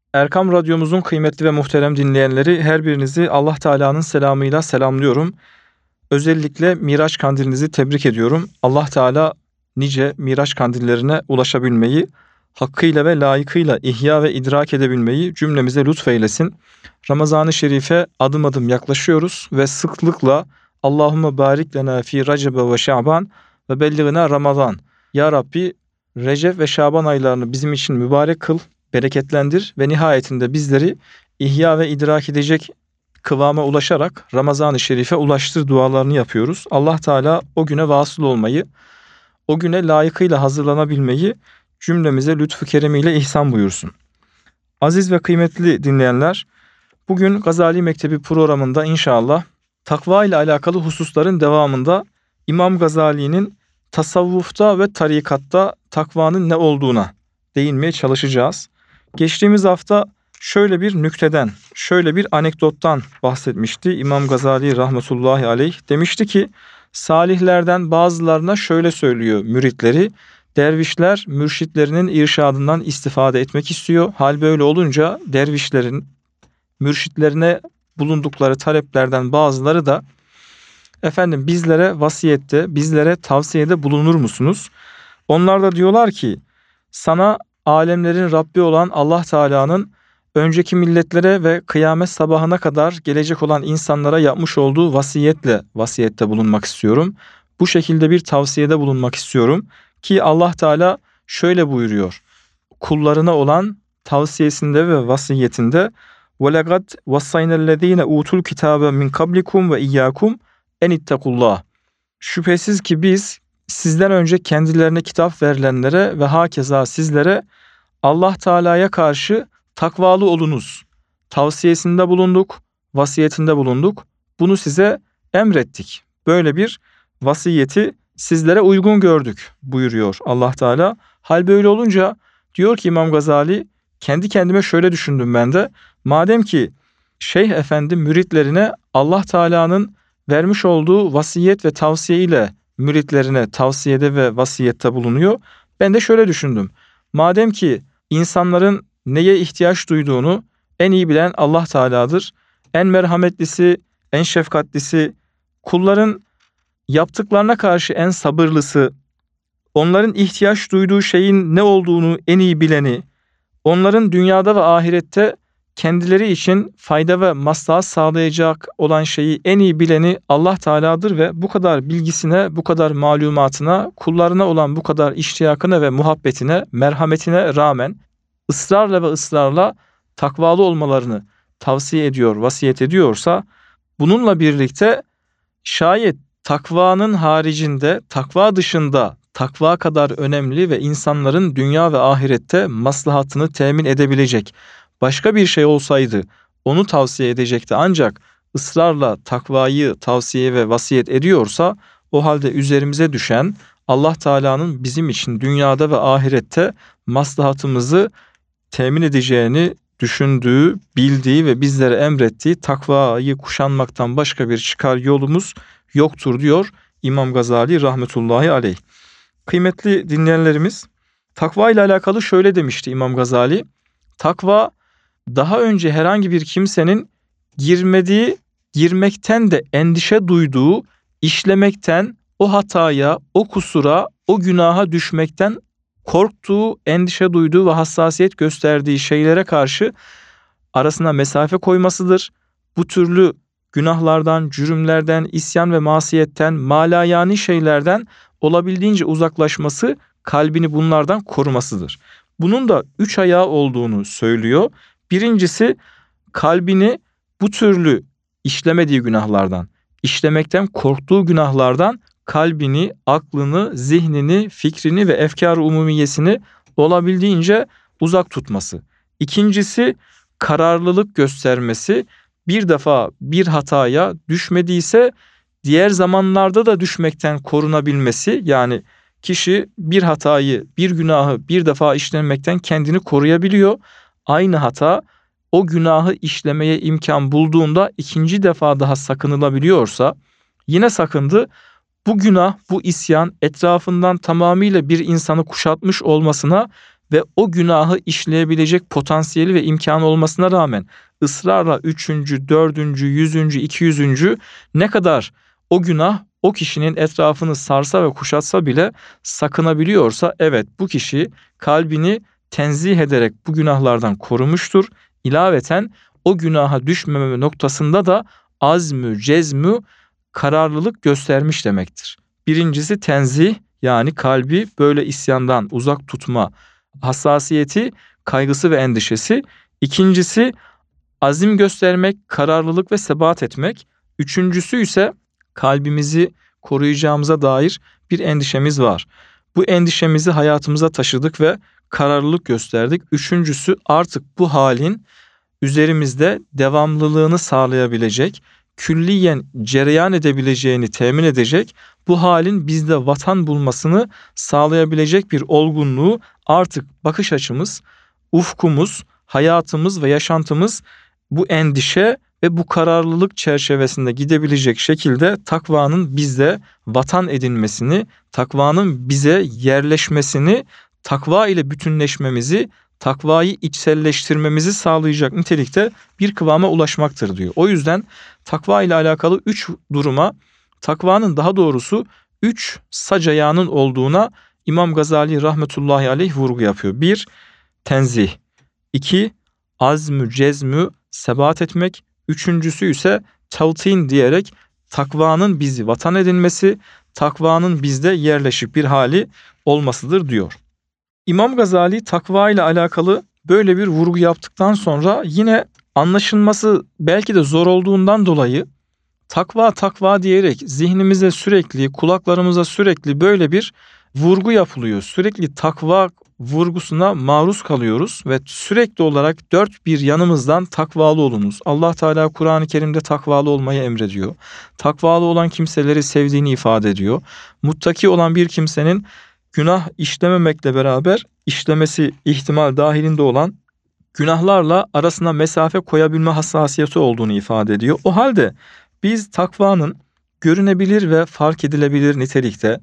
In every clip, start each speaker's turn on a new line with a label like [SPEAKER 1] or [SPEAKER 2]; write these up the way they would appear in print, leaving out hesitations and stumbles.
[SPEAKER 1] Erkam Radyomuzun kıymetli ve muhterem dinleyenleri, her birinizi Allah Teala'nın selamıyla selamlıyorum. Özellikle Miraç kandilinizi tebrik ediyorum. Allah Teala nice Miraç kandillerine ulaşabilmeyi, hakkıyla ve layıkıyla ihya ve idrak edebilmeyi cümlemize lütfeylesin. Ramazan-ı Şerif'e adım adım yaklaşıyoruz ve sıklıkla Allahümme barik lena fi Recebe ve Şaban ve belliğina Ramazan. Ya Rabbi, Recep ve Şaban aylarını bizim için mübarek kıl, bereketlendir ve nihayetinde bizleri ihya ve idrak edecek kıvama ulaşarak Ramazan-ı Şerif'e ulaştır dualarını yapıyoruz. Allah Teala o güne vasıl olmayı, o güne layıkıyla hazırlanabilmeyi cümlemize lütfu keremiyle ihsan buyursun. Aziz ve kıymetli dinleyenler, bugün Gazali Mektebi programında inşallah takva ile alakalı hususların devamında İmam Gazali'nin tasavvufta ve tarikatta takvanın ne olduğuna değinmeye çalışacağız. Geçtiğimiz hafta şöyle bir nükteden, şöyle bir anekdottan bahsetmişti İmam Gazali rahmetullahi aleyh. Demişti ki, salihlerden bazılarına şöyle söylüyor müritleri: dervişler mürşitlerinin irşadından istifade etmek istiyor. Hal böyle olunca dervişlerin mürşitlerine bulundukları taleplerden bazıları da efendim bizlere vasiyette, bizlere tavsiyede bulunur musunuz? Onlar da diyorlar ki, sana alemlerin Rabbi olan Allah Teala'nın önceki milletlere ve kıyamet sabahına kadar gelecek olan insanlara yapmış olduğu vasiyette bulunmak istiyorum. Bu şekilde bir tavsiyede bulunmak istiyorum ki Allah Teala şöyle buyuruyor. Kullarına olan tavsiyesinde ve vasiyetinde وَلَقَدْ وَصَّيْنَا الَّذ۪ينَ اُوتُوا الْكِتَابَ مِنْ قَبْلِكُمْ وَاِيَّاكُمْ اَنِ اتَّقُوا اللّٰهِ. Şüphesiz ki biz sizden önce kendilerine kitap verilenlere ve hakeza sizlere Allah Teala'ya karşı takvalı olunuz tavsiyesinde bulunduk, vasiyetinde bulunduk. Bunu size emrettik. Böyle bir vasiyeti sizlere uygun gördük buyuruyor Allah Teala. Hal böyle olunca diyor ki İmam Gazali, kendi kendime şöyle düşündüm ben de. Madem ki Şeyh Efendi müritlerine Allah Teala'nın vermiş olduğu vasiyet ve tavsiye ile müritlerine tavsiyede ve vasiyette bulunuyor. Ben de şöyle düşündüm. Madem ki insanların neye ihtiyaç duyduğunu en iyi bilen Allah Teala'dır. En merhametlisi, en şefkatlisi, kulların yaptıklarına karşı en sabırlısı, onların ihtiyaç duyduğu şeyin ne olduğunu en iyi bileni, onların dünyada ve ahirette kendileri için fayda ve maslahat sağlayacak olan şeyi en iyi bileni Allah Teala'dır ve bu kadar bilgisine, bu kadar malumatına, kullarına olan bu kadar iştiyakına ve muhabbetine, merhametine rağmen ısrarla takvalı olmalarını tavsiye ediyor, vasiyet ediyorsa, bununla birlikte şayet takvanın haricinde, takva dışında takva kadar önemli ve insanların dünya ve ahirette maslahatını temin edebilecek başka bir şey olsaydı onu tavsiye edecekti. Ancak ısrarla takvayı tavsiye ve vasiyet ediyorsa, o halde üzerimize düşen Allah Teala'nın bizim için dünyada ve ahirette maslahatımızı temin edeceğini düşündüğü, bildiği ve bizlere emrettiği takvayı kuşanmaktan başka bir çıkar yolumuz yoktur diyor İmam Gazali rahmetullahi aleyh. Kıymetli dinleyenlerimiz, takva ile alakalı şöyle demişti İmam Gazali. Takva, daha önce herhangi bir kimsenin girmekten de endişe duyduğu, işlemekten, o hataya, o kusura, o günaha düşmekten korktuğu, endişe duyduğu ve hassasiyet gösterdiği şeylere karşı arasına mesafe koymasıdır. Bu türlü günahlardan, cürümlerden, isyan ve masiyetten, malayani şeylerden olabildiğince uzaklaşması, kalbini bunlardan korumasıdır. Bunun da 3 ayağı olduğunu söylüyor. Birincisi, kalbini bu türlü işlemediği günahlardan, işlemekten korktuğu günahlardan kalbini, aklını, zihnini, fikrini ve efkar-ı umumiyesini olabildiğince uzak tutması. İkincisi, kararlılık göstermesi. Bir defa bir hataya düşmediyse diğer zamanlarda da düşmekten korunabilmesi. Yani kişi bir hatayı, bir günahı bir defa işlemekten kendini koruyabiliyor. Aynı hata o günahı işlemeye imkan bulduğunda ikinci defa daha sakınılabiliyorsa, yine sakındı, bu günah, bu isyan etrafından tamamıyla bir insanı kuşatmış olmasına ve o günahı işleyebilecek potansiyeli ve imkanı olmasına rağmen ısrarla 3. 4. 100. 200. ne kadar o günah o kişinin etrafını sarsa ve kuşatsa bile sakınabiliyorsa, evet, bu kişi kalbini tenzih ederek bu günahlardan korumuştur. İlaveten o günaha düşmeme noktasında da azmü, cezmü, kararlılık göstermiş demektir. Birincisi tenzih, yani kalbi böyle isyandan uzak tutma hassasiyeti, kaygısı ve endişesi. İkincisi azim göstermek, kararlılık ve sebat etmek. Üçüncüsü ise kalbimizi koruyacağımıza dair bir endişemiz var. Bu endişemizi hayatımıza taşıdık ve kararlılık gösterdik. Üçüncüsü, artık bu halin üzerimizde devamlılığını sağlayabilecek, külliyen cereyan edebileceğini temin edecek, bu halin bizde vatan bulmasını sağlayabilecek bir olgunluğu, artık bakış açımız, ufkumuz, hayatımız ve yaşantımız bu endişe ve bu kararlılık çerçevesinde gidebilecek şekilde takvanın bizde vatan edinmesini, takvanın bize yerleşmesini, takva ile bütünleşmemizi, takvayı içselleştirmemizi sağlayacak nitelikte bir kıvama ulaşmaktır diyor. O yüzden takva ile alakalı 3 duruma, takvanın daha doğrusu 3 sac ayağının olduğuna İmam Gazali rahmetullahi aleyh vurgu yapıyor. 1. Tenzih. 2. Azmü, cezmü, sebat etmek. Üçüncüsü ise tavtin diyerek takvanın bizi vatan edinmesi, takvanın bizde yerleşik bir hali olmasıdır diyor. İmam Gazali takva ile alakalı böyle bir vurgu yaptıktan sonra yine anlaşılması belki de zor olduğundan dolayı takva takva diyerek zihnimize sürekli, kulaklarımıza sürekli böyle bir vurgu yapılıyor. Sürekli takva vurgusuna maruz kalıyoruz ve sürekli olarak dört bir yanımızdan takvalı olunuz. Allah Teala Kur'an-ı Kerim'de takvalı olmayı emrediyor. Takvalı olan kimseleri sevdiğini ifade ediyor. Muttaki olan bir kimsenin günah işlememekle beraber işlemesi ihtimal dahilinde olan günahlarla arasına mesafe koyabilme hassasiyeti olduğunu ifade ediyor. O halde biz takvanın görünebilir ve fark edilebilir nitelikte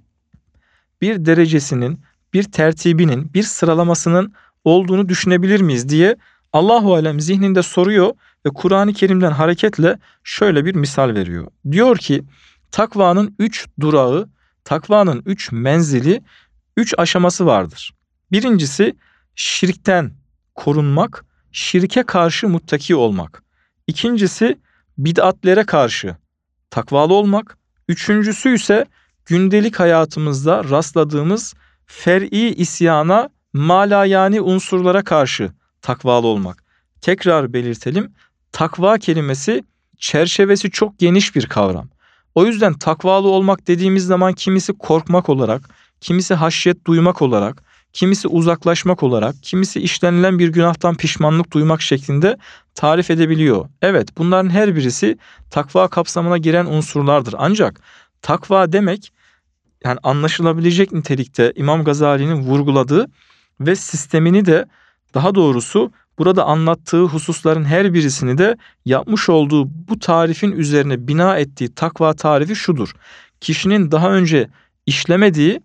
[SPEAKER 1] bir derecesinin, bir tertibinin, bir sıralamasının olduğunu düşünebilir miyiz diye Allahu alem zihninde soruyor ve Kur'an-ı Kerim'den hareketle şöyle bir misal veriyor. Diyor ki takvanın 3 durağı, takvanın 3 menzili, 3 aşaması vardır. Birincisi şirkten korunmak, şirke karşı muttaki olmak. İkincisi bid'atlere karşı takvalı olmak. Üçüncüsü ise gündelik hayatımızda rastladığımız fer'i isyana, malayani unsurlara karşı takvalı olmak. Tekrar belirtelim, takva kelimesi çerçevesi çok geniş bir kavram. O yüzden takvalı olmak dediğimiz zaman kimisi korkmak olarak, kimisi haşyet duymak olarak, kimisi uzaklaşmak olarak, kimisi işlenilen bir günahtan pişmanlık duymak şeklinde tarif edebiliyor. Evet, bunların her birisi takva kapsamına giren unsurlardır. Ancak takva demek, yani anlaşılabilecek nitelikte İmam Gazali'nin vurguladığı ve sistemini de, daha doğrusu burada anlattığı hususların her birisini de yapmış olduğu bu tarifin üzerine bina ettiği takva tarifi şudur: kişinin daha önce işlemediği,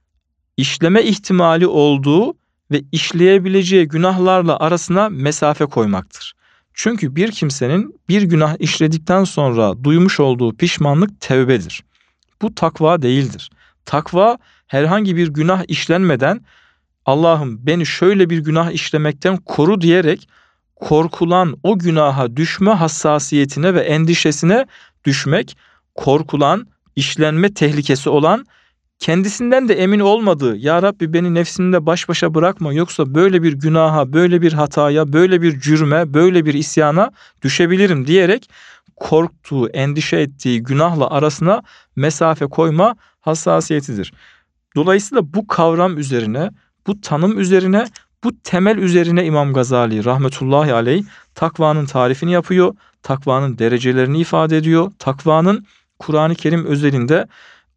[SPEAKER 1] işleme ihtimali olduğu ve işleyebileceği günahlarla arasına mesafe koymaktır. Çünkü bir kimsenin bir günah işledikten sonra duymuş olduğu pişmanlık tevbedir. Bu takva değildir. Takva herhangi bir günah işlenmeden Allah'ım beni şöyle bir günah işlemekten koru diyerek korkulan o günaha düşme hassasiyetine ve endişesine düşmek, korkulan, işlenme tehlikesi olan, kendisinden de emin olmadığı, ya Rabbi beni nefsimle baş başa bırakma yoksa böyle bir günaha, böyle bir hataya, böyle bir cürme, böyle bir isyana düşebilirim diyerek korktuğu, endişe ettiği günahla arasına mesafe koyma hassasiyetidir. Dolayısıyla bu kavram üzerine, bu tanım üzerine, bu temel üzerine İmam Gazali rahmetullahi aleyh takvanın tarifini yapıyor, takvanın derecelerini ifade ediyor. Takvanın Kur'an-ı Kerim özelinde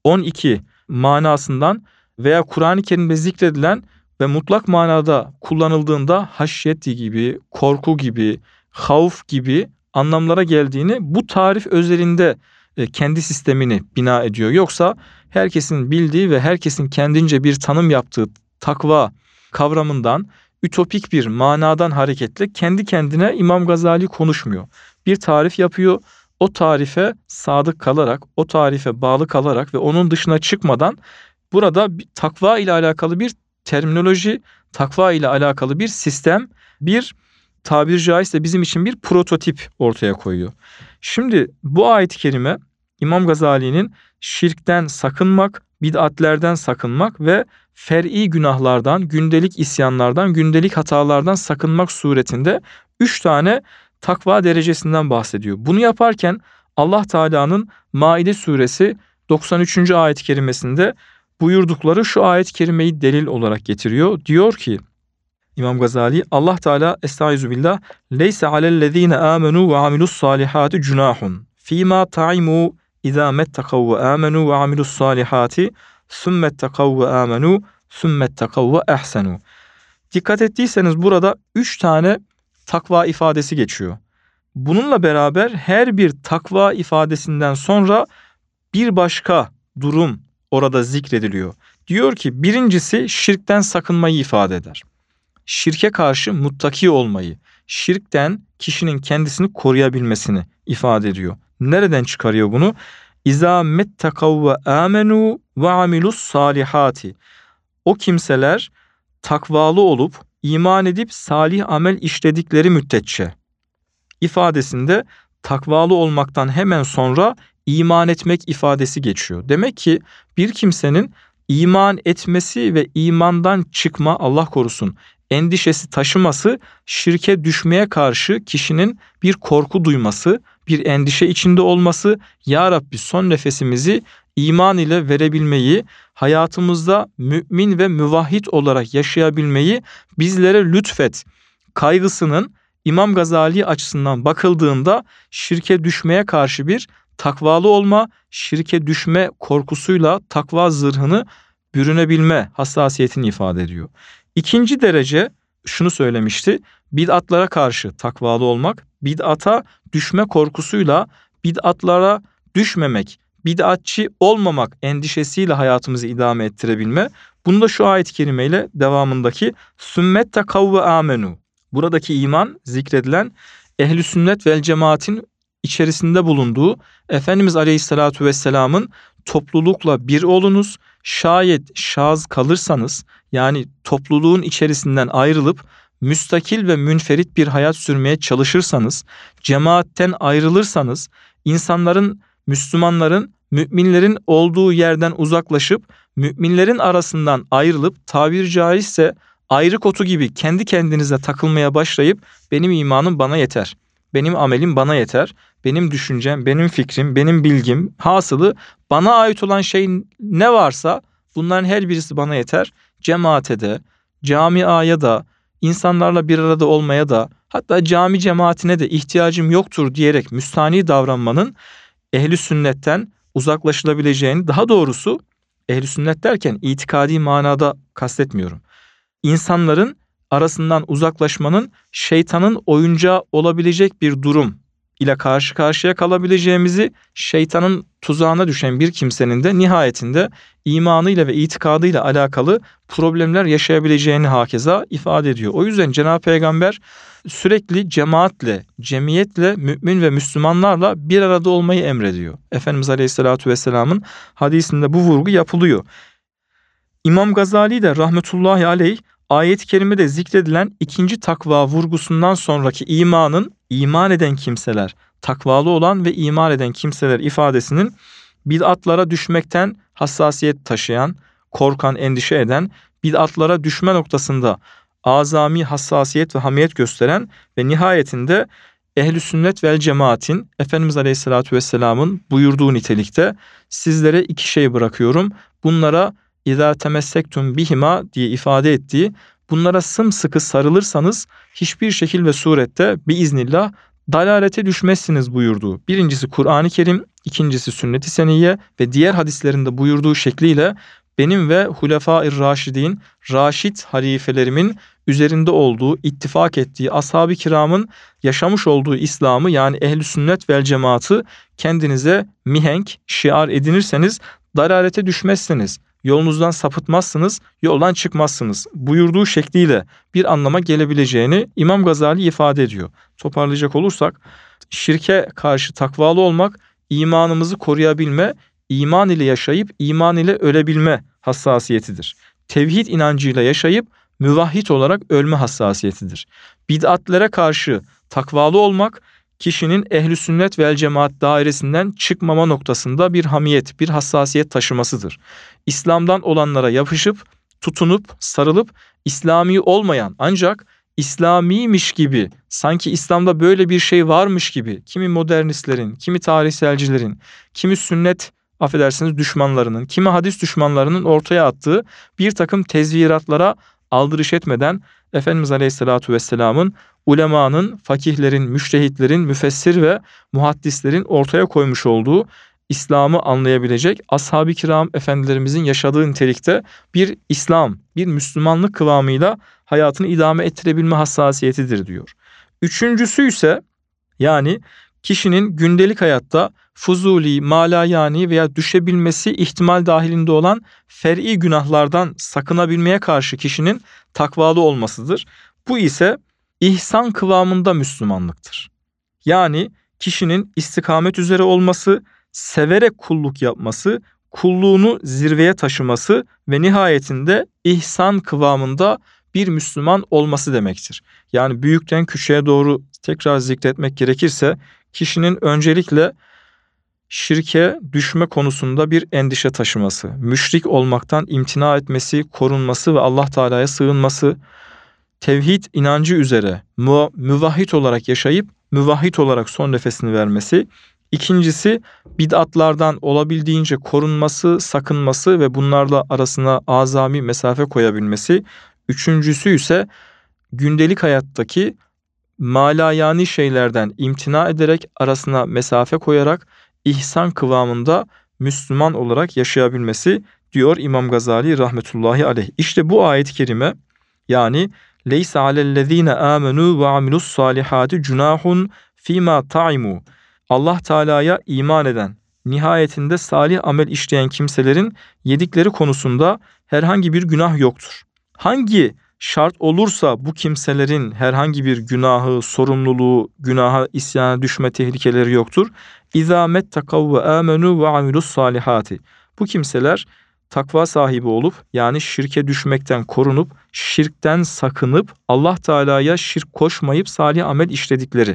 [SPEAKER 1] 12 manasından veya Kur'an-ı Kerim'de zikredilen ve mutlak manada kullanıldığında haşyet gibi, korku gibi, havf gibi anlamlara geldiğini bu tarif özelinde kendi sistemini bina ediyor. Yoksa herkesin bildiği ve herkesin kendince bir tanım yaptığı takva kavramından, ütopik bir manadan hareketle kendi kendine İmam Gazali konuşmuyor. Bir tarif yapıyor. O tarife sadık kalarak, o tarife bağlı kalarak ve onun dışına çıkmadan burada takva ile alakalı bir terminoloji, takva ile alakalı bir sistem, bir tabiri caizse bizim için bir prototip ortaya koyuyor. Şimdi bu ayet-i kerime İmam Gazali'nin şirkten sakınmak, bid'atlerden sakınmak ve fer'i günahlardan, gündelik isyanlardan, gündelik hatalardan sakınmak suretinde 3 tane takva derecesinden bahsediyor. Bunu yaparken Allah Teala'nın Maide suresi 93. ayet-i kerimesinde buyurdukları şu ayet-i kerimeyi delil olarak getiriyor. Diyor ki İmam Gazali, Allah Teala estaizubillah, leyse alellezine amenu ve amilus salihati cunahun fîmâ ta'imu izâ mettekav ve amenu ve amilus salihati sümmettekav ve amenu sümmettekav ve ehsenu. Dikkat ettiyseniz burada 3 tane takva ifadesi geçiyor. Bununla beraber her bir takva ifadesinden sonra bir başka durum orada zikrediliyor. Diyor ki birincisi şirkten sakınmayı ifade eder. Şirke karşı muttaki olmayı, şirkten kişinin kendisini koruyabilmesini ifade ediyor. Nereden çıkarıyor bunu? İzâ mettekav ve âmenû ve amilus salihati. O kimseler takvalı olup, iman edip salih amel işledikleri müddetçe ifadesinde takvalı olmaktan hemen sonra iman etmek ifadesi geçiyor. Demek ki bir kimsenin iman etmesi ve imandan çıkma, Allah korusun, endişesi taşıması, şirke düşmeye karşı kişinin bir korku duyması, bir endişe içinde olması, Ya Rabbi son nefesimizi iman ile verebilmeyi, hayatımızda mümin ve müvahhid olarak yaşayabilmeyi bizlere lütfet kaygısının İmam Gazali açısından bakıldığında şirke düşmeye karşı bir takvalı olma, şirke düşme korkusuyla takva zırhını bürünebilme hassasiyetini ifade ediyor. İkinci derece şunu söylemişti, bid'atlara karşı takvalı olmak, bid'ata düşme korkusuyla bid'atlara düşmemek, bid'atçı olmamak endişesiyle hayatımızı idame ettirebilme. Bunu da şu ayet-i kerimeyle devamındaki sümmette kavve amenu. Buradaki iman zikredilen ehl-i sünnet vel cemaatin içerisinde bulunduğu Efendimiz Aleyhisselatü Vesselam'ın toplulukla bir olunuz, şayet şaz kalırsanız yani topluluğun içerisinden ayrılıp müstakil ve münferit bir hayat sürmeye çalışırsanız, cemaatten ayrılırsanız, insanların, Müslümanların, müminlerin olduğu yerden uzaklaşıp, müminlerin arasından ayrılıp, tabiri caizse ayrık otu gibi kendi kendinize takılmaya başlayıp, benim imanım bana yeter, benim amelim bana yeter, benim düşüncem, benim fikrim, benim bilgim, hasılı bana ait olan şey ne varsa bunların her birisi bana yeter. Cemaate de, camiaya da, insanlarla bir arada olmaya da, hatta cami cemaatine de ihtiyacım yoktur diyerek müstani davranmanın ehli sünnetten uzaklaşılabileceğini, daha doğrusu ehli sünnet derken itikadi manada kastetmiyorum. İnsanların arasından uzaklaşmanın şeytanın oyuncağı olabilecek bir durum ile karşı karşıya kalabileceğimizi, şeytanın tuzağına düşen bir kimsenin de nihayetinde imanıyla ve itikadıyla alakalı problemler yaşayabileceğini hakeza ifade ediyor. O yüzden Cenab-ı Peygamber sürekli cemaatle, cemiyetle, mümin ve Müslümanlarla bir arada olmayı emrediyor. Efendimiz Aleyhisselatü Vesselam'ın hadisinde bu vurgu yapılıyor. İmam Gazali de rahmetullahi aleyh ayet-i kerimede zikredilen ikinci takva vurgusundan sonraki iman eden kimseler, takvalı olan ve iman eden kimseler ifadesinin bid'atlara düşmekten hassasiyet taşıyan, korkan, endişe eden, bid'atlara düşme noktasında azami hassasiyet ve hamiyet gösteren ve nihayetinde ehl-i sünnet vel cemaatin Efendimiz Aleyhisselatü Vesselam'ın buyurduğu nitelikte sizlere iki şey bırakıyorum. Bunlara İzâ temessektum bihima diye ifade ettiği, bunlara sımsıkı sarılırsanız hiçbir şekil ve surette biiznillah dalalete düşmezsiniz buyurduğu. Birincisi Kur'an-ı Kerim, ikincisi Sünnet-i Seniyye ve diğer hadislerinde buyurduğu şekliyle benim ve Hulefâ-i Raşidîn, Raşid halifelerimin üzerinde olduğu, ittifak ettiği, ashab-ı kiramın yaşamış olduğu İslam'ı yani ehl-i sünnet vel cemaatı kendinize mihenk, şiar edinirseniz dalalete düşmezsiniz. yolunuzdan sapıtmazsınız, yoldan çıkmazsınız buyurduğu şekliyle bir anlama gelebileceğini İmam Gazali ifade ediyor. Toparlayacak olursak, şirke karşı takvalı olmak, imanımızı koruyabilme, iman ile yaşayıp iman ile ölebilme hassasiyetidir. Tevhid inancıyla yaşayıp müvahhid olarak ölme hassasiyetidir. Bid'atlere karşı takvalı olmak, kişinin ehl-i sünnet vel cemaat dairesinden çıkmama noktasında bir hamiyet, bir hassasiyet taşımasıdır. İslam'dan olanlara yapışıp, tutunup, sarılıp, İslami olmayan ancak İslamiymiş gibi, sanki İslam'da böyle bir şey varmış gibi, kimi modernistlerin, kimi tarihselcilerin, kimi sünnet, affedersiniz, düşmanlarının, kimi hadis düşmanlarının ortaya attığı bir takım tezviratlara aldırış etmeden, Efendimiz Aleyhisselatü Vesselam'ın, ulemanın, fakihlerin, müştehitlerin, müfessir ve muhaddislerin ortaya koymuş olduğu İslam'ı anlayabilecek, ashab-ı kiram efendilerimizin yaşadığı nitelikte bir İslam, bir Müslümanlık kıvamıyla hayatını idame ettirebilme hassasiyetidir diyor. Üçüncüsü ise, yani kişinin gündelik hayatta fuzuli, malayani veya düşebilmesi ihtimal dahilinde olan fer'i günahlardan sakınabilmeye karşı kişinin takvalı olmasıdır. Bu ise ihsan kıvamında Müslümanlıktır. Yani kişinin istikamet üzere olması, severek kulluk yapması, kulluğunu zirveye taşıması ve nihayetinde ihsan kıvamında bir Müslüman olması demektir. Yani büyükten küçüğe doğru tekrar zikretmek gerekirse, kişinin öncelikle şirke düşme konusunda bir endişe taşıması, müşrik olmaktan imtina etmesi, korunması ve Allah Teala'ya sığınması, tevhid inancı üzere müvahhid olarak yaşayıp müvahhid olarak son nefesini vermesi. İkincisi, bid'atlardan olabildiğince korunması, sakınması ve bunlarla arasına azami mesafe koyabilmesi. Üçüncüsü ise gündelik hayattaki malayani şeylerden imtina ederek, arasına mesafe koyarak ihsan kıvamında Müslüman olarak yaşayabilmesi diyor İmam Gazali rahmetullahi aleyh. İşte bu ayet-i kerime, yani "Leysa alellezine amenu ve amilus salihati cunahun fima taimu." Allah Teala'ya iman eden, nihayetinde salih amel işleyen kimselerin yedikleri konusunda herhangi bir günah yoktur. Hangi şart olursa bu kimselerin herhangi bir günahı, sorumluluğu, günaha, isyana düşme tehlikeleri yoktur. İzâ mettekav ve âmenû ve amilus salihati. Bu kimseler takva sahibi olup, yani şirke düşmekten korunup, şirkten sakınıp, Allah Teala'ya şirk koşmayıp salih amel işledikleri.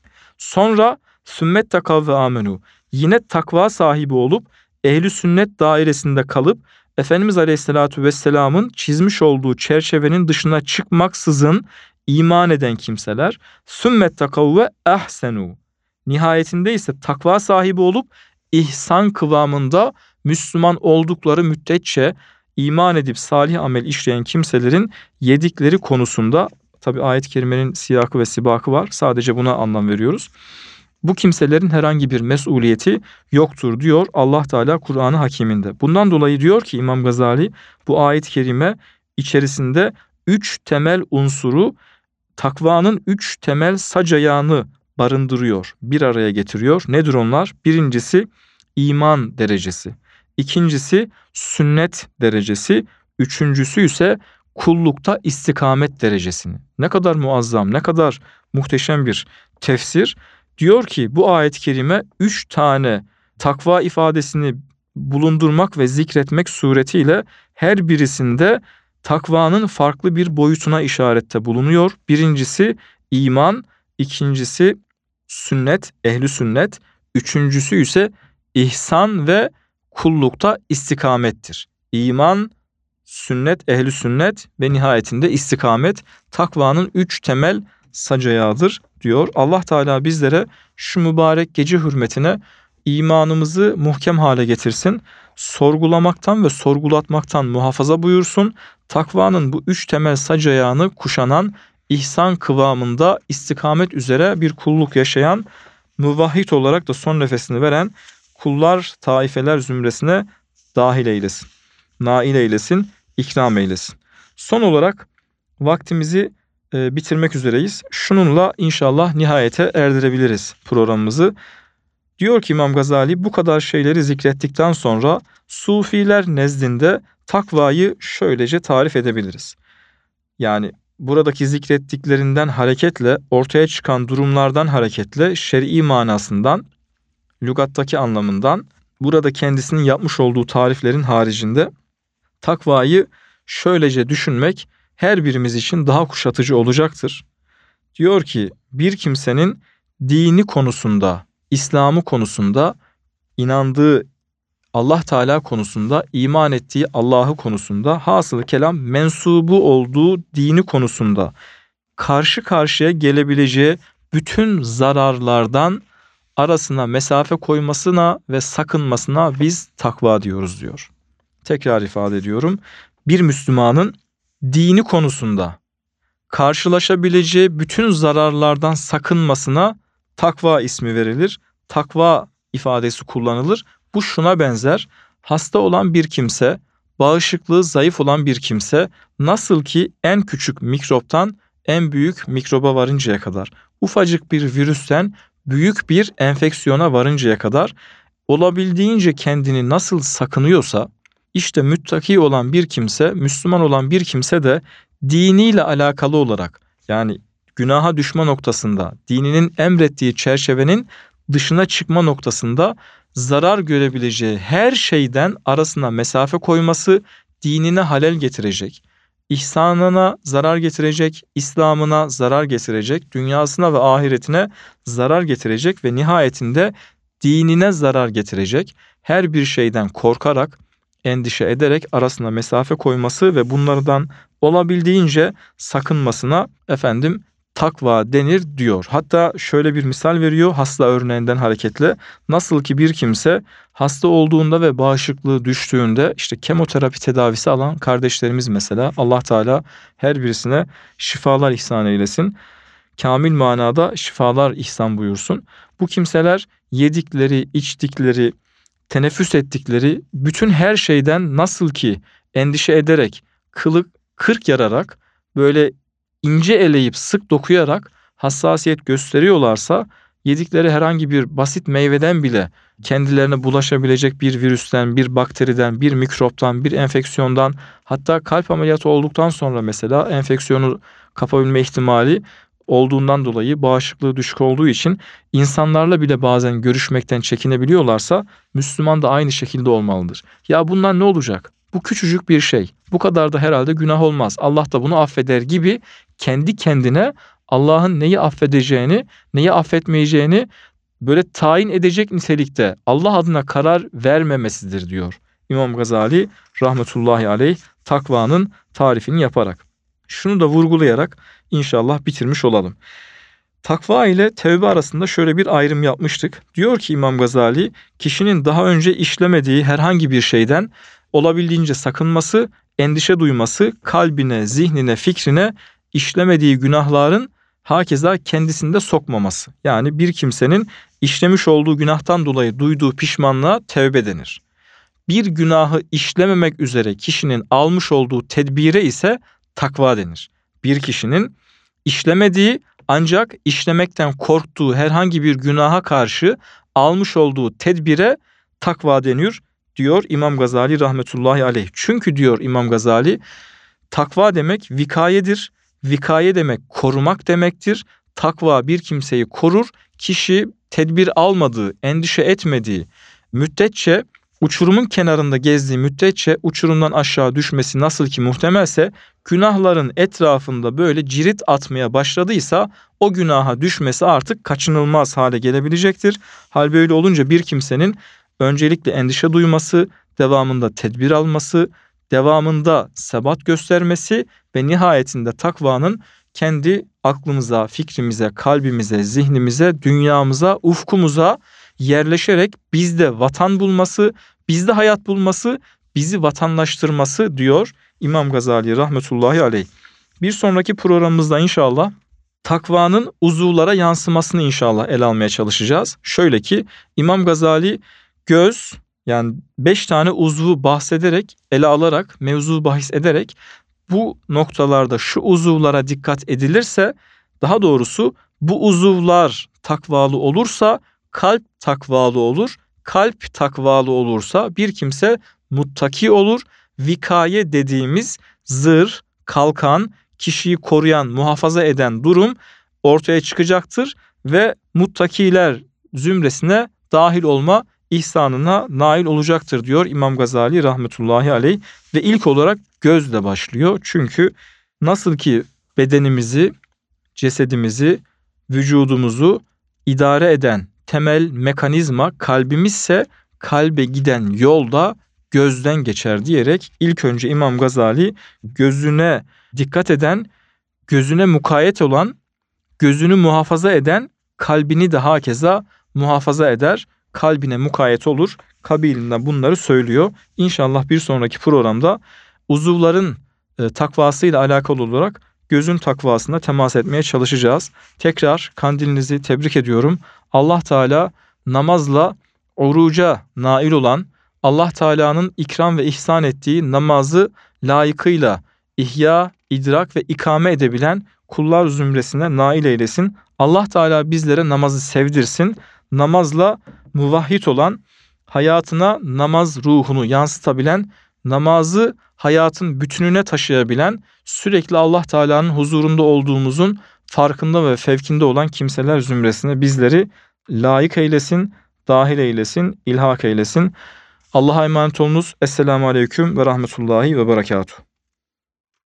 [SPEAKER 1] Sonra sümmet takav ve amenu, yine takva sahibi olup ehli sünnet dairesinde kalıp Efendimiz Aleyhisselatü Vesselam'ın çizmiş olduğu çerçevenin dışına çıkmaksızın iman eden kimseler, sümmet takav ve ahsenu, nihayetinde ise takva sahibi olup ihsan kıvamında Müslüman oldukları müddetçe iman edip salih amel işleyen kimselerin yedikleri konusunda, tabi ayet-i kerimenin siyakı ve sibakı var, sadece buna anlam veriyoruz. Bu kimselerin herhangi bir mesuliyeti yoktur diyor Allah Teala Kur'an-ı Hakim'inde. Bundan dolayı diyor ki İmam Gazali, bu ayet-i kerime içerisinde 3 temel unsuru, takvanın 3 temel sac ayağını barındırıyor, bir araya getiriyor. Nedir onlar? Birincisi iman derecesi, ikincisi sünnet derecesi, üçüncüsü ise kullukta istikamet derecesini. Ne kadar muazzam, ne kadar muhteşem bir tefsir. Diyor ki bu ayet-i kerime 3 tane takva ifadesini bulundurmak ve zikretmek suretiyle her birisinde takvanın farklı bir boyutuna işarette bulunuyor. Birincisi iman, ikincisi sünnet, ehli sünnet, üçüncüsü ise ihsan ve kullukta istikamettir. İman, sünnet, ehli sünnet ve nihayetinde istikamet takvanın 3 temel sac ayağıdır diyor. Allah Teala bizlere şu mübarek gece hürmetine imanımızı muhkem hale getirsin. Sorgulamaktan ve sorgulatmaktan muhafaza buyursun. Takvanın bu 3 temel sac ayağını kuşanan, ihsan kıvamında istikamet üzere bir kulluk yaşayan, muvahhid olarak da son nefesini veren kullar, taifeler zümresine dahil eylesin. Nail eylesin, ikram eylesin. Son olarak vaktimizi bitirmek üzereyiz. Şununla inşallah nihayete erdirebiliriz programımızı. Diyor ki İmam Gazali, bu kadar şeyleri zikrettikten sonra Sufiler nezdinde takvayı şöylece tarif edebiliriz. Yani buradaki zikrettiklerinden hareketle, ortaya çıkan durumlardan hareketle, şer'i manasından, lügattaki anlamından, burada kendisinin yapmış olduğu tariflerin haricinde takvayı şöylece düşünmek her birimiz için daha kuşatıcı olacaktır. Diyor ki bir kimsenin dini konusunda, İslam'ı konusunda, inandığı Allah Teala konusunda, iman ettiği Allah'ı konusunda, hasılı kelam mensubu olduğu dini konusunda karşı karşıya gelebileceği bütün zararlardan arasına mesafe koymasına ve sakınmasına biz takva diyoruz diyor. Tekrar ifade ediyorum. Bir Müslümanın dini konusunda karşılaşabileceği bütün zararlardan sakınmasına takva ismi verilir. Takva ifadesi kullanılır. Bu şuna benzer. Hasta olan bir kimse, bağışıklığı zayıf olan bir kimse nasıl ki en küçük mikroptan en büyük mikroba varıncaya kadar, ufacık bir virüsten büyük bir enfeksiyona varıncaya kadar olabildiğince kendini nasıl sakınıyorsa, işte müttaki olan bir kimse, Müslüman olan bir kimse de diniyle alakalı olarak, yani günaha düşme noktasında, dininin emrettiği çerçevenin dışına çıkma noktasında zarar görebileceği her şeyden arasına mesafe koyması dinine halel getirecek, ihsanına zarar getirecek, İslam'ına zarar getirecek, dünyasına ve ahiretine zarar getirecek ve nihayetinde dinine zarar getirecek her bir şeyden korkarak, endişe ederek arasına mesafe koyması ve bunlardan olabildiğince sakınmasına takva denir diyor. Hatta şöyle bir misal veriyor hasta örneğinden hareketle. Nasıl ki bir kimse hasta olduğunda ve bağışıklığı düştüğünde, işte kemoterapi tedavisi alan kardeşlerimiz mesela, Allah Teala her birisine şifalar ihsan eylesin. Kamil manada şifalar ihsan buyursun. Bu kimseler yedikleri, içtikleri, teneffüs ettikleri bütün her şeyden nasıl ki endişe ederek, kılı kırk yararak, böyle ince eleyip sık dokuyarak hassasiyet gösteriyorlarsa, yedikleri herhangi bir basit meyveden bile kendilerine bulaşabilecek bir virüsten, bir bakteriden, bir mikroptan, bir enfeksiyondan, hatta kalp ameliyatı olduktan sonra mesela enfeksiyonu kapabilme ihtimali olduğundan dolayı, bağışıklığı düşük olduğu için insanlarla bile bazen görüşmekten çekinebiliyorlarsa, Müslüman da aynı şekilde olmalıdır. Ya bundan ne olacak? Bu küçücük bir şey. Bu kadar da herhalde günah olmaz. Allah da bunu affeder gibi kendi kendine Allah'ın neyi affedeceğini, neyi affetmeyeceğini böyle tayin edecek nitelikte Allah adına karar vermemesidir diyor İmam Gazali rahmetullahi aleyh, takvanın tarifini yaparak. Şunu da vurgulayarak inşallah bitirmiş olalım. Takva ile tevbe arasında şöyle bir ayrım yapmıştık. Diyor ki İmam Gazali, kişinin daha önce işlemediği herhangi bir şeyden olabildiğince sakınması, endişe duyması, kalbine, zihnine, fikrine işlemediği günahların hakeza kendisinde sokmaması. Yani bir kimsenin işlemiş olduğu günahtan dolayı duyduğu pişmanlığa tevbe denir. Bir günahı işlememek üzere kişinin almış olduğu tedbire ise takva denir. Bir kişinin işlemediği ancak işlemekten korktuğu herhangi bir günaha karşı almış olduğu tedbire takva deniyor diyor İmam Gazali rahmetullahi aleyh. Çünkü diyor İmam Gazali, takva demek vikayedir. Vikaye demek korumak demektir. Takva bir kimseyi korur. Kişi tedbir almadığı, endişe etmediği müddetçe, uçurumun kenarında gezdiği müddetçe uçurumdan aşağı düşmesi nasıl ki muhtemelse, günahların etrafında böyle cirit atmaya başladıysa o günaha düşmesi artık kaçınılmaz hale gelebilecektir. Hal böyle olunca bir kimsenin öncelikle endişe duyması, devamında tedbir alması, devamında sebat göstermesi ve nihayetinde takvanın kendi aklımıza, fikrimize, kalbimize, zihnimize, dünyamıza, ufkumuza yerleşerek bizde vatan bulması, bizde hayat bulması, bizi vatanlaştırması diyor İmam Gazali rahmetullahi aleyh. Bir sonraki programımızda inşallah takvanın uzuvlara yansımasını inşallah ele almaya çalışacağız. Şöyle ki İmam Gazali göz, yani 5 tane uzvu bahsederek, ele alarak, mevzu bahis ederek, bu noktalarda şu uzuvlara dikkat edilirse, daha doğrusu bu uzuvlar takvalı olursa kalp takvalı olur. Kalp takvalı olursa bir kimse muttaki olur. Vikaye dediğimiz zırh, kalkan, kişiyi koruyan, muhafaza eden durum ortaya çıkacaktır ve muttakiler zümresine dahil olma ihsanına nail olacaktır diyor İmam Gazali rahmetullahi aleyh. Ve ilk olarak gözle başlıyor. Çünkü nasıl ki bedenimizi, cesedimizi, vücudumuzu idare eden temel mekanizma kalbimizse kalbe giden yolda gözden geçer diyerek ilk önce İmam Gazali gözüne dikkat eden, gözüne mukayyet olan, gözünü muhafaza eden kalbini de hakeza muhafaza eder, kalbine mukayyet olur kabilinden bunları söylüyor. İnşallah bir sonraki programda uzuvların takvasıyla alakalı olarak gözün takvasına temas etmeye çalışacağız. Tekrar kandilinizi tebrik ediyorum. Allah Teala namazla oruca nail olan, Allah Teala'nın ikram ve ihsan ettiği namazı layıkıyla ihya, idrak ve ikame edebilen kullar zümresine nail eylesin. Allah Teala bizlere namazı sevdirsin. Namazla muvahhid olan, hayatına namaz ruhunu yansıtabilen, namazı hayatın bütününe taşıyabilen, sürekli Allah Teala'nın huzurunda olduğumuzun farkında ve fevkinde olan kimseler zümresine bizleri layık eylesin, dahil eylesin, ilhak eylesin. Allah'a emanet olunuz. Esselamu Aleyküm ve Rahmetullahi ve Berekatuhu.